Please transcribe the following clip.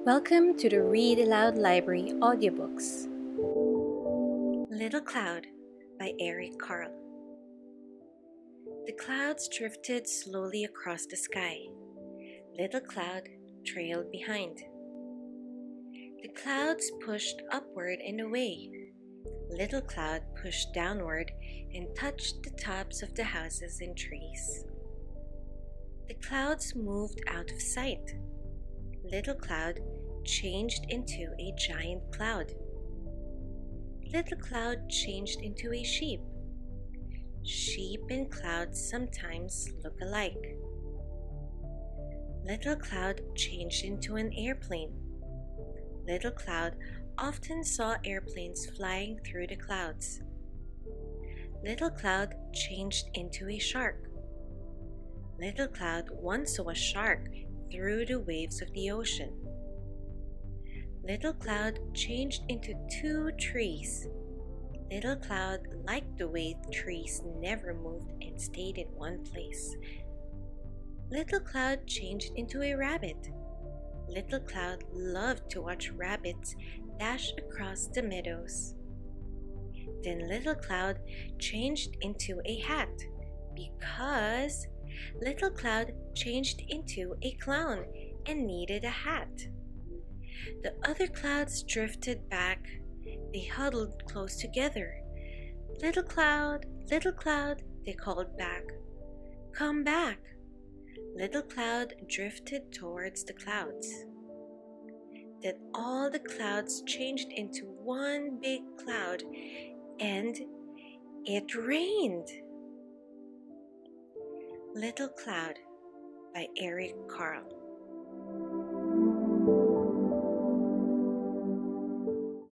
Welcome to the Read Aloud Library audiobooks. Little Cloud by Eric Carle. The clouds drifted slowly across the sky. Little Cloud trailed behind. The clouds pushed upward and away. Little Cloud pushed downward and touched the tops of the houses and trees. The clouds moved out of sight. Little Cloud changed into a giant cloud. Little Cloud changed into a sheep. Sheep and clouds sometimes look alike. Little Cloud changed into an airplane. Little Cloud often saw airplanes flying through the clouds. Little Cloud changed into a shark. Little Cloud once saw a shark through the waves of the ocean. Little Cloud changed into two trees. Little Cloud liked the way trees never moved and stayed in one place. Little Cloud changed into a rabbit. Little Cloud loved to watch rabbits dash across the meadows. Then Little Cloud changed into a hat because Little Cloud changed into a clown and needed a hat. The other clouds drifted back. They huddled close together. Little Cloud, they called back. Come back. Little Cloud drifted towards the clouds. Then all the clouds changed into one big cloud, and it rained. Little Cloud by Eric Carle.